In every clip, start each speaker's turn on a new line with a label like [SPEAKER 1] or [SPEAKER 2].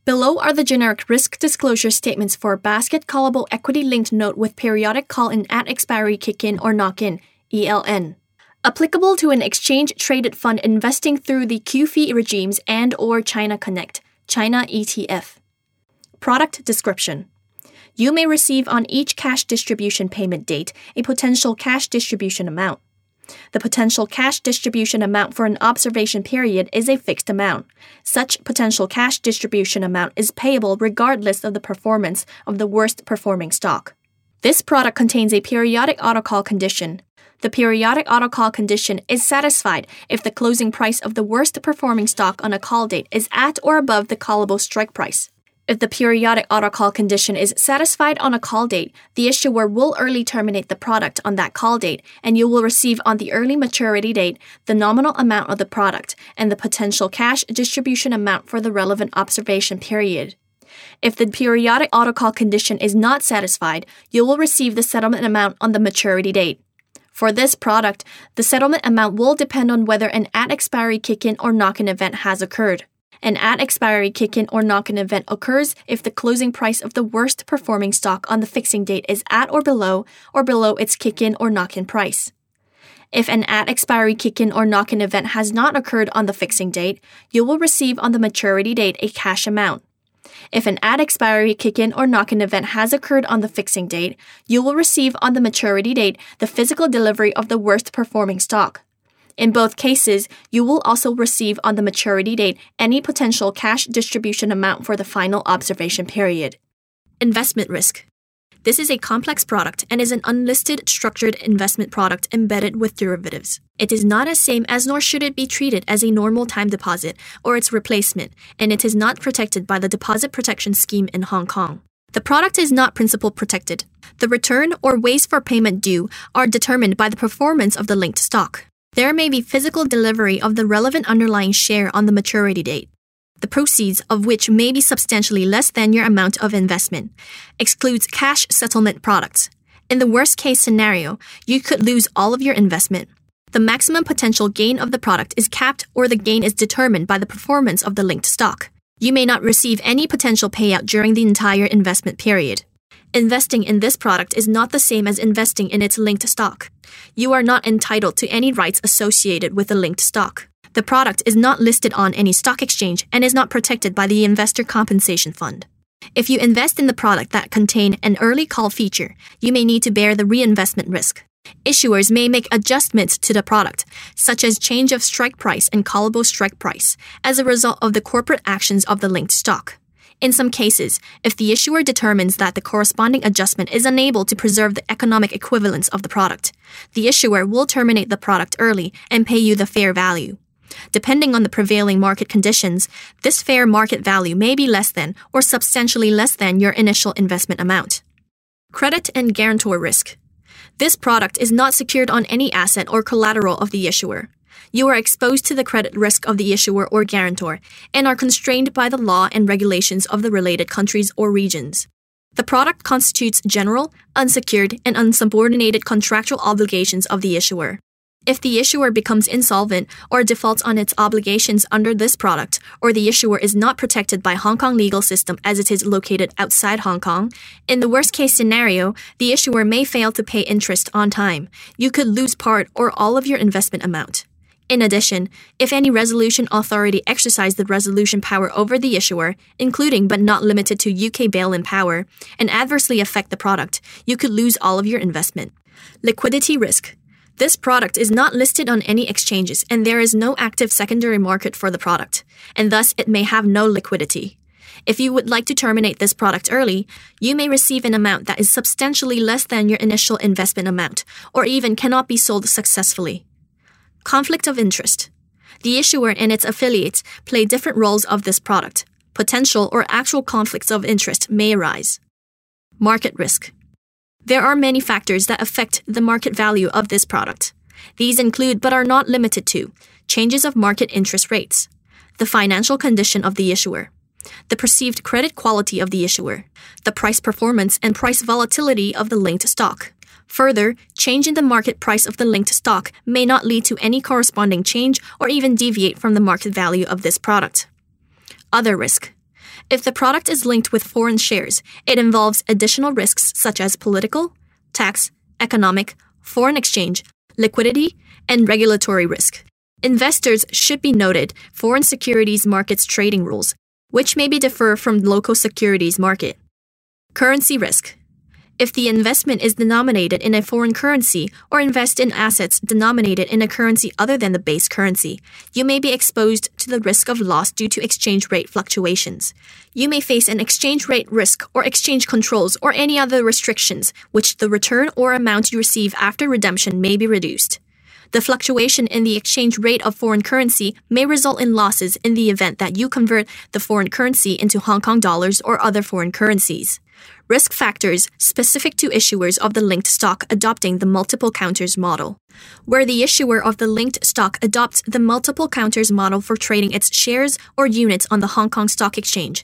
[SPEAKER 1] Below are the generic risk disclosure statements for a basket callable equity-linked note with periodic call and at-expiry kick-in or knock-in, ELN. Applicable to an exchange-traded fund investing through the QFII regimes and/or China Connect, China ETF. Product description. You may receive on each cash distribution payment date a potential cash distribution amount. The potential cash distribution amount for an observation period is a fixed amount. Such potential cash distribution amount is payable regardless of the performance of the worst performing stock. This product contains a periodic autocall condition. The periodic autocall condition is satisfied if the closing price of the worst performing stock on a call date is at or above the callable strike price. If the periodic autocall condition is satisfied on a call date, the issuer will early terminate the product on that call date, and you will receive on the early maturity date the nominal amount of the product and the potential cash distribution amount for the relevant observation period. If the periodic autocall condition is not satisfied, you will receive the settlement amount on the maturity date. For this product, the settlement amount will depend on whether an at-expiry kick-in or knock-in event has occurred. An at-expiry kick-in or knock-in event occurs if the closing price of the worst performing stock on the fixing date is at or below its kick-in or knock-in price. If an at-expiry kick-in or knock-in event has not occurred on the fixing date, you will receive on the maturity date a cash amount. If an at-expiry kick-in or knock-in event has occurred on the fixing date, you will receive on the maturity date the physical delivery of the worst performing stock. In both cases, you will also receive on the maturity date any potential cash distribution amount for the final observation period. Investment risk. This is a complex product and is an unlisted structured investment product embedded with derivatives. It is not as same as nor should it be treated as a normal time deposit or its replacement, and it is not protected by the Deposit Protection Scheme in Hong Kong. The product is not principal protected. The return or ways for payment due are determined by the performance of the linked stock. There may be physical delivery of the relevant underlying share on the maturity date, the proceeds of which may be substantially less than your amount of investment. Excludes cash settlement products. In the worst-case scenario, you could lose all of your investment. The maximum potential gain of the product is capped or the gain is determined by the performance of the linked stock. You may not receive any potential payout during the entire investment period. Investing in this product is not the same as investing in its linked stock. You are not entitled to any rights associated with the linked stock. The product is not listed on any stock exchange and is not protected by the Investor Compensation Fund. If you invest in the product that contain an early call feature, you may need to bear the reinvestment risk. Issuers may make adjustments to the product, such as change of strike price and callable strike price, as a result of the corporate actions of the linked stock. In some cases, if the issuer determines that the corresponding adjustment is unable to preserve the economic equivalence of the product, the issuer will terminate the product early and pay you the fair value. Depending on the prevailing market conditions, this fair market value may be less than or substantially less than your initial investment amount. Credit and guarantor risk. This product is not secured on any asset or collateral of the issuer. You are exposed to the credit risk of the issuer or guarantor and are constrained by the law and regulations of the related countries or regions. The product constitutes general, unsecured, and unsubordinated contractual obligations of the issuer. If the issuer becomes insolvent or defaults on its obligations under this product, or the issuer is not protected by Hong Kong legal system as it is located outside Hong Kong, in the worst-case scenario, the issuer may fail to pay interest on time. You could lose part or all of your investment amount. In addition, if any resolution authority exercise the resolution power over the issuer, including but not limited to UK bail-in power, and adversely affect the product, you could lose all of your investment. Liquidity risk. This product is not listed on any exchanges and there is no active secondary market for the product, and thus it may have no liquidity. If you would like to terminate this product early, you may receive an amount that is substantially less than your initial investment amount, or even cannot be sold successfully. Conflict of interest. The issuer and its affiliates play different roles of this product. Potential or actual conflicts of interest may arise. Market risk. There are many factors that affect the market value of this product. These include but are not limited to changes of market interest rates, the financial condition of the issuer, the perceived credit quality of the issuer, the price performance and price volatility of the linked stock. Further, change in the market price of the linked stock may not lead to any corresponding change or even deviate from the market value of this product. Other risk. If the product is linked with foreign shares, it involves additional risks such as political, tax, economic, foreign exchange, liquidity, and regulatory risk. Investors should be noted foreign securities markets trading rules, which may be differ from local securities market. Currency risk. If the investment is denominated in a foreign currency or invest in assets denominated in a currency other than the base currency, you may be exposed to the risk of loss due to exchange rate fluctuations. You may face an exchange rate risk or exchange controls or any other restrictions, which the return or amount you receive after redemption may be reduced. The fluctuation in the exchange rate of foreign currency may result in losses in the event that you convert the foreign currency into Hong Kong dollars or other foreign currencies. Risk factors specific to issuers of the linked stock adopting the multiple counters model. Where the issuer of the linked stock adopts the multiple counters model for trading its shares or units on the Hong Kong Stock Exchange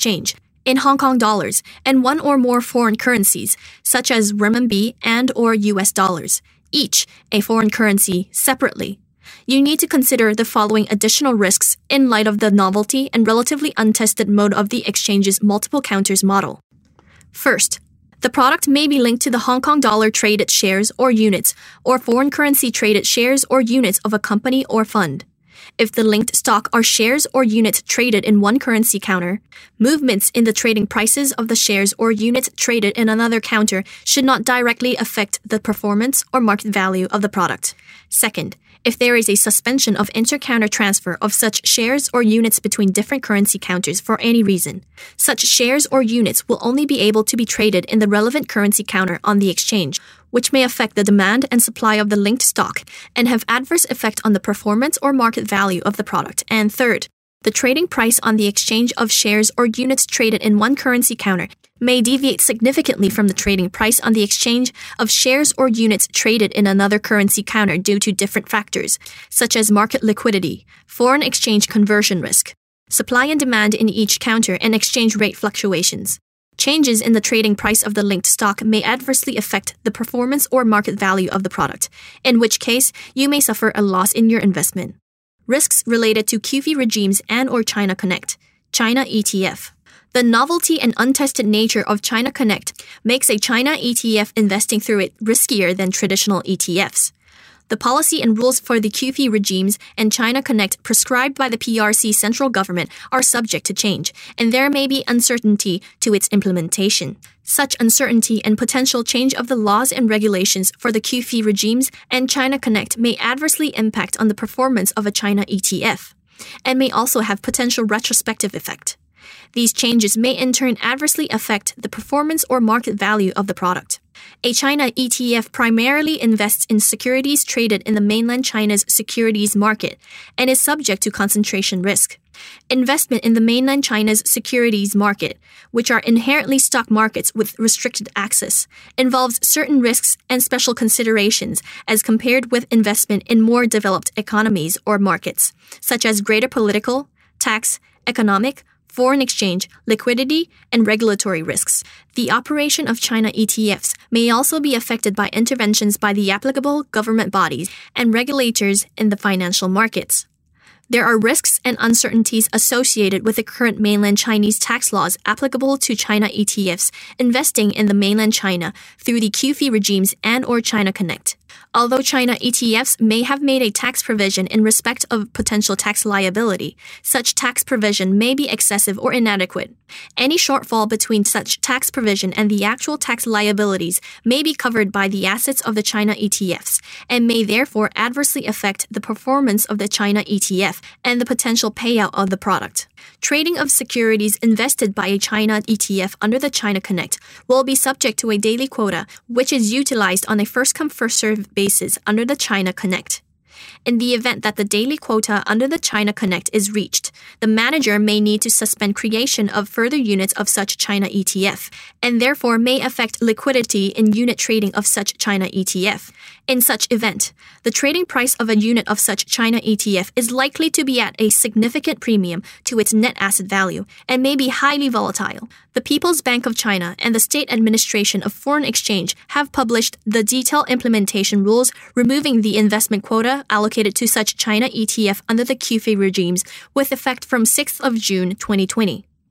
[SPEAKER 1] in Hong Kong dollars and one or more foreign currencies, such as renminbi and or US dollars, each a foreign currency separately. You need to consider the following additional risks in light of the novelty and relatively untested mode of the exchange's multiple counters model. First, the product may be linked to the Hong Kong dollar traded shares or units or foreign currency traded shares or units of a company or fund. If the linked stock are shares or units traded in one currency counter, movements in the trading prices of the shares or units traded in another counter should not directly affect the performance or market value of the product. Second, if there is a suspension of inter-counter transfer of such shares or units between different currency counters for any reason, such shares or units will only be able to be traded in the relevant currency counter on the exchange, which may affect the demand and supply of the linked stock and have adverse effect on the performance or market value of the product. And third, the trading price on the exchange of shares or units traded in one currency counter may deviate significantly from the trading price on the exchange of shares or units traded in another currency counter due to different factors, such as market liquidity, foreign exchange conversion risk, supply and demand in each counter, and exchange rate fluctuations. Changes in the trading price of the linked stock may adversely affect the performance or market value of the product, in which case you may suffer a loss in your investment. Risks related to QFII regimes and or China Connect, China ETF. The novelty and untested nature of China Connect makes a China ETF investing through it riskier than traditional ETFs. The policy and rules for the QFII regimes and China Connect prescribed by the PRC central government are subject to change, and there may be uncertainty to its implementation. Such uncertainty and potential change of the laws and regulations for the QFII regimes and China Connect may adversely impact on the performance of a China ETF, and may also have potential retrospective effect. These changes may in turn adversely affect the performance or market value of the product. A China ETF primarily invests in securities traded in the mainland China's securities market and is subject to concentration risk. Investment in the mainland China's securities market, which are inherently stock markets with restricted access, involves certain risks and special considerations as compared with investment in more developed economies or markets, such as greater political, tax, economic, foreign exchange, liquidity, and regulatory risks. The operation of China ETFs may also be affected by interventions by the applicable government bodies and regulators in the financial markets. There are risks and uncertainties associated with the current mainland Chinese tax laws applicable to China ETFs investing in the mainland China through the QFII regimes and or China Connect. Although China ETFs may have made a tax provision in respect of potential tax liability, such tax provision may be excessive or inadequate. Any shortfall between such tax provision and the actual tax liabilities may be covered by the assets of the China ETFs and may therefore adversely affect the performance of the China ETF and the potential payout of the product. Trading of securities invested by a China ETF under the China Connect will be subject to a daily quota, which is utilized on a first-come, first-served basis under the China Connect. In the event that the daily quota under the China Connect is reached, the manager may need to suspend creation of further units of such China ETF, and therefore may affect liquidity in unit trading of such China ETF. In such event, the trading price of a unit of such China ETF is likely to be at a significant premium to its net asset value and may be highly volatile. The People's Bank of China and the State Administration of Foreign Exchange have published the detailed implementation rules removing the investment quota allocated to such China ETF under the QFII regimes with effect from 6th of June 2020.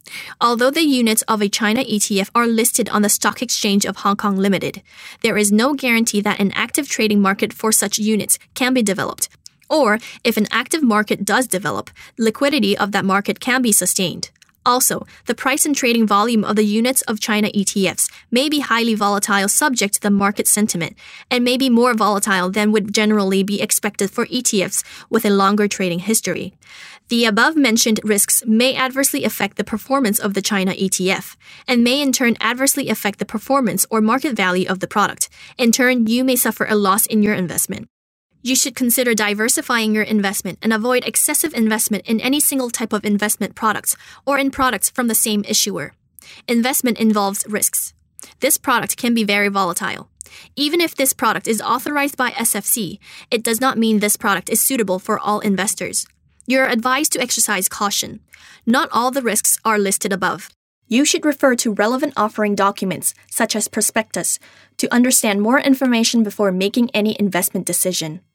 [SPEAKER 1] Although the units of a China ETF are listed on the Stock Exchange of Hong Kong Limited, there is no guarantee that an active trading market for such units can be developed, or if an active market does develop, liquidity of that market can be sustained. Also, the price and trading volume of the units of China ETFs may be highly volatile subject to the market sentiment, and may be more volatile than would generally be expected for ETFs with a longer trading history. The above-mentioned risks may adversely affect the performance of the China ETF, and may in turn adversely affect the performance or market value of the product. In turn, you may suffer a loss in your investment. You should consider diversifying your investment and avoid excessive investment in any single type of investment products or in products from the same issuer. Investment involves risks. This product can be very volatile. Even if this product is authorized by SFC, it does not mean this product is suitable for all investors. You are advised to exercise caution. Not all the risks are listed above. You should refer to relevant offering documents, such as prospectus, to understand more information before making any investment decision.